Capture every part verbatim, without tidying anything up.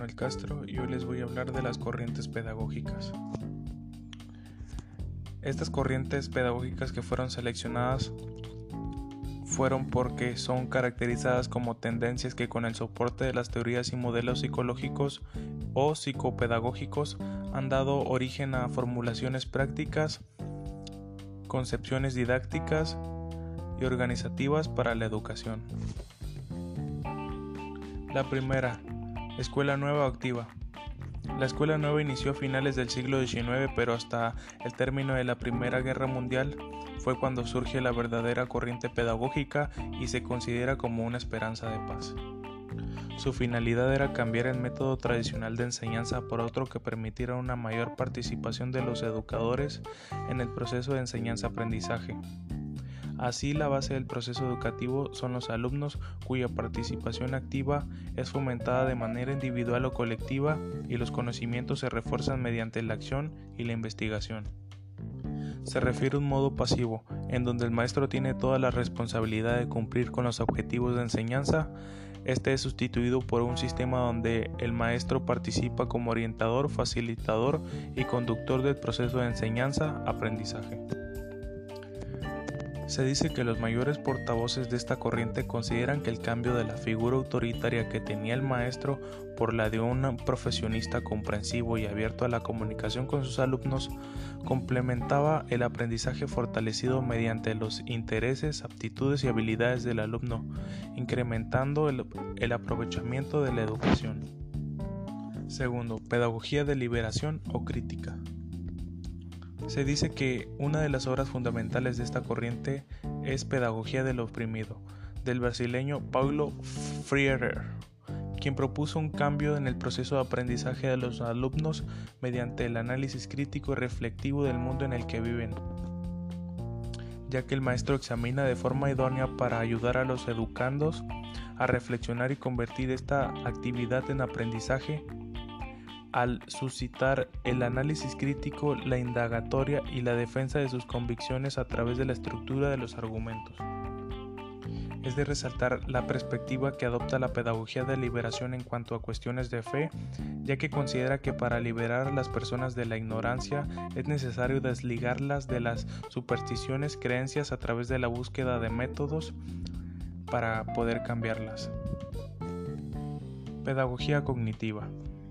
Manuel Castro y hoy les voy a hablar de las corrientes pedagógicas. Estas corrientes pedagógicas que fueron seleccionadas fueron porque son caracterizadas como tendencias que con el soporte de las teorías y modelos psicológicos o psicopedagógicos han dado origen a formulaciones prácticas, concepciones didácticas y organizativas para la educación. La primera, Escuela Nueva Activa. La Escuela Nueva inició a finales del siglo diecinueve, pero hasta el término de la Primera Guerra Mundial fue cuando surge la verdadera corriente pedagógica y se considera como una esperanza de paz. Su finalidad era cambiar el método tradicional de enseñanza por otro que permitiera una mayor participación de los educadores en el proceso de enseñanza-aprendizaje. Así, la base del proceso educativo son los alumnos, cuya participación activa es fomentada de manera individual o colectiva y los conocimientos se refuerzan mediante la acción y la investigación. Se refiere a un modo pasivo, en donde el maestro tiene toda la responsabilidad de cumplir con los objetivos de enseñanza. Este es sustituido por un sistema donde el maestro participa como orientador, facilitador y conductor del proceso de enseñanza-aprendizaje. Se dice que los mayores portavoces de esta corriente consideran que el cambio de la figura autoritaria que tenía el maestro por la de un profesionista comprensivo y abierto a la comunicación con sus alumnos complementaba el aprendizaje fortalecido mediante los intereses, aptitudes y habilidades del alumno, incrementando el, el aprovechamiento de la educación. Segundo, pedagogía de liberación o crítica. Se dice que una de las obras fundamentales de esta corriente es Pedagogía del Oprimido, del brasileño Paulo Freire, quien propuso un cambio en el proceso de aprendizaje de los alumnos mediante el análisis crítico y reflexivo del mundo en el que viven, ya que el maestro examina de forma idónea para ayudar a los educandos a reflexionar y convertir esta actividad en aprendizaje al suscitar el análisis crítico, la indagatoria y la defensa de sus convicciones a través de la estructura de los argumentos. Es de resaltar la perspectiva que adopta la pedagogía de liberación en cuanto a cuestiones de fe, ya que considera que para liberar a las personas de la ignorancia es necesario desligarlas de las supersticiones, creencias a través de la búsqueda de métodos para poder cambiarlas. Pedagogía cognitiva.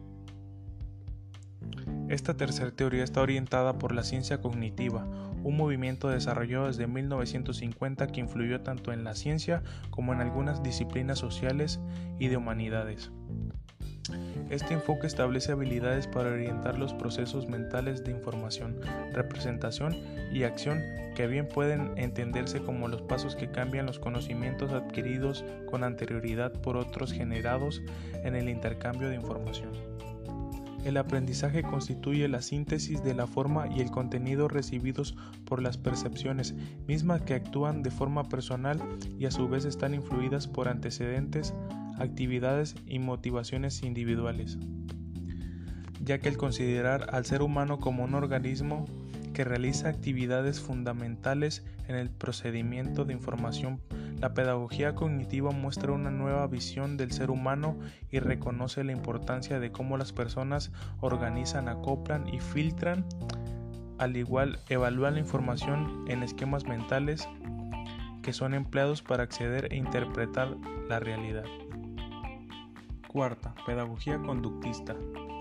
Esta tercera teoría está orientada por la ciencia cognitiva, un movimiento desarrollado desde mil novecientos cincuenta que influyó tanto en la ciencia como en algunas disciplinas sociales y de humanidades. Este enfoque establece habilidades para orientar los procesos mentales de información, representación y acción que bien pueden entenderse como los pasos que cambian los conocimientos adquiridos con anterioridad por otros generados en el intercambio de información. El aprendizaje constituye la síntesis de la forma y el contenido recibidos por las percepciones, mismas que actúan de forma personal y a su vez están influidas por antecedentes, actividades y motivaciones individuales, ya que el considerar al ser humano como un organismo que realiza actividades fundamentales en el procedimiento de información, la pedagogía cognitiva muestra una nueva visión del ser humano y reconoce la importancia de cómo las personas organizan, acoplan y filtran, al igual evalúan la información en esquemas mentales que son empleados para acceder e interpretar la realidad. Cuarta, pedagogía conductista.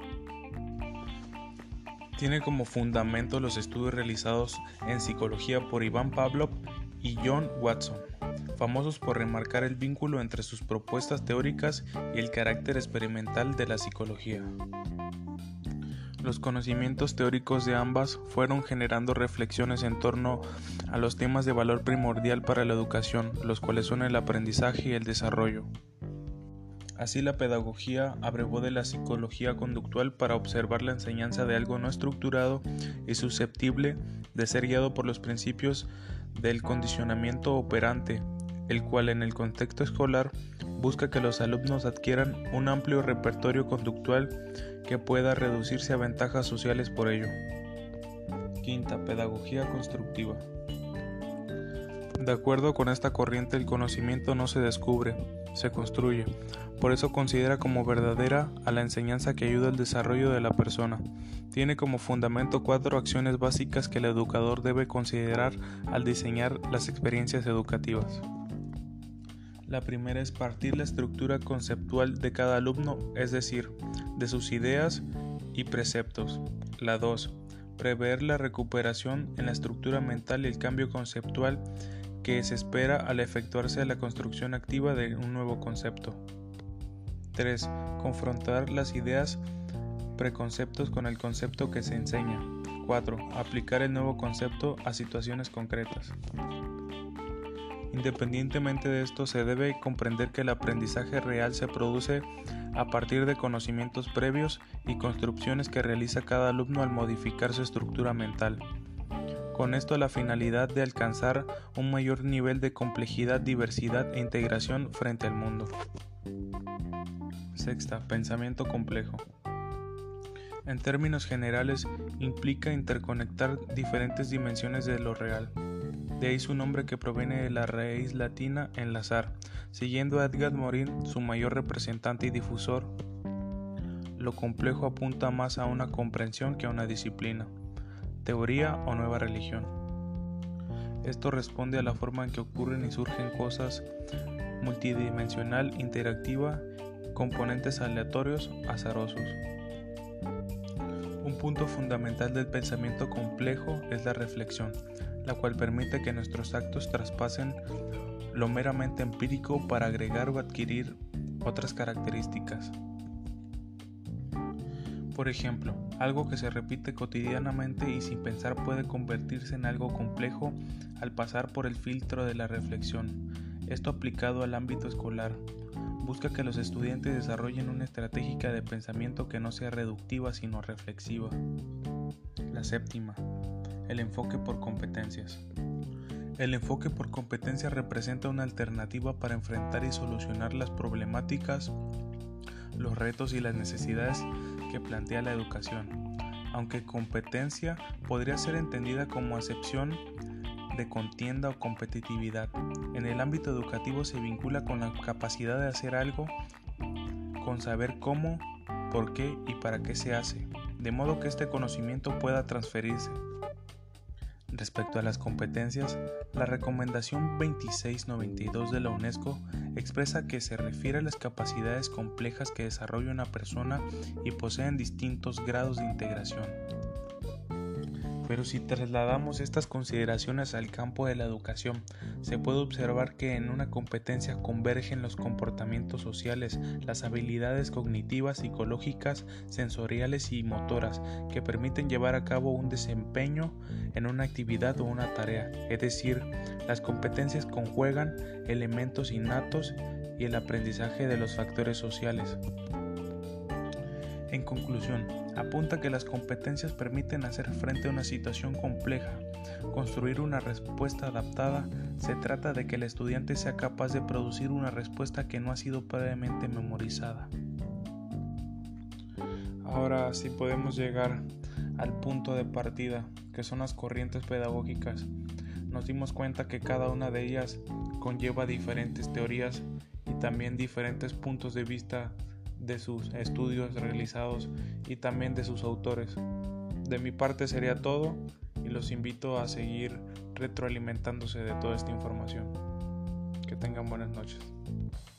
Tiene como fundamento los estudios realizados en psicología por Ivan Pavlov y John Watson, famosos por remarcar el vínculo entre sus propuestas teóricas y el carácter experimental de la psicología. Los conocimientos teóricos de ambas fueron generando reflexiones en torno a los temas de valor primordial para la educación, los cuales son el aprendizaje y el desarrollo. Así, la pedagogía abrevó de la psicología conductual para observar la enseñanza de algo no estructurado y susceptible de ser guiado por los principios del condicionamiento operante, el cual en el contexto escolar busca que los alumnos adquieran un amplio repertorio conductual que pueda reducirse a ventajas sociales por ello. Quinta, pedagogía constructiva. De acuerdo con esta corriente, el conocimiento no se descubre, se construye. Por eso considera como verdadera a la enseñanza que ayuda al desarrollo de la persona. Tiene como fundamento cuatro acciones básicas que el educador debe considerar al diseñar las experiencias educativas. La primera es partir la estructura conceptual de cada alumno, es decir, de sus ideas y preceptos. La dos, prever la recuperación en la estructura mental y el cambio conceptual que se espera al efectuarse la construcción activa de un nuevo concepto. tres. Confrontar las ideas preconceptos con el concepto que se enseña. cuatro. Aplicar el nuevo concepto a situaciones concretas. Independientemente de esto, se debe comprender que el aprendizaje real se produce a partir de conocimientos previos y construcciones que realiza cada alumno al modificar su estructura mental. Con esto la finalidad de alcanzar un mayor nivel de complejidad, diversidad e integración frente al mundo. Sexta, pensamiento complejo. En términos generales, implica interconectar diferentes dimensiones de lo real. De ahí su nombre, que proviene de la raíz latina enlazar. Siguiendo a Edgar Morin, su mayor representante y difusor, lo complejo apunta más a una comprensión que a una disciplina, teoría o nueva religión. Esto responde a la forma en que ocurren y surgen cosas multidimensional, interactiva, componentes aleatorios, azarosos. Un punto fundamental del pensamiento complejo es la reflexión, la cual permite que nuestros actos traspasen lo meramente empírico para agregar o adquirir otras características. Por ejemplo, algo que se repite cotidianamente y sin pensar puede convertirse en algo complejo al pasar por el filtro de la reflexión. Esto aplicado al ámbito escolar. Busca que los estudiantes desarrollen una estrategia de pensamiento que no sea reductiva sino reflexiva. La séptima, el enfoque por competencias. El enfoque por competencias representa una alternativa para enfrentar y solucionar las problemáticas, los retos y las necesidades que plantea la educación, aunque competencia podría ser entendida como acepción de contienda o competitividad. En el ámbito educativo se vincula con la capacidad de hacer algo, con saber cómo, por qué y para qué se hace, de modo que este conocimiento pueda transferirse. Respecto a las competencias, la recomendación veintiséis noventa y dos de la UNESCO expresa que se refiere a las capacidades complejas que desarrolla una persona y poseen distintos grados de integración. Pero si trasladamos estas consideraciones al campo de la educación, se puede observar que en una competencia convergen los comportamientos sociales, las habilidades cognitivas, psicológicas, sensoriales y motoras que permiten llevar a cabo un desempeño en una actividad o una tarea, es decir, las competencias conjugan elementos innatos y el aprendizaje de los factores sociales. En conclusión, apunta que las competencias permiten hacer frente a una situación compleja, construir una respuesta adaptada. Se trata de que el estudiante sea capaz de producir una respuesta que no ha sido previamente memorizada. Ahora sí podemos llegar al punto de partida, que son las corrientes pedagógicas. Nos dimos cuenta que cada una de ellas conlleva diferentes teorías y también diferentes puntos de vista de sus estudios realizados y también de sus autores. De mi parte sería todo y los invito a seguir retroalimentándose de toda esta información. Que tengan buenas noches.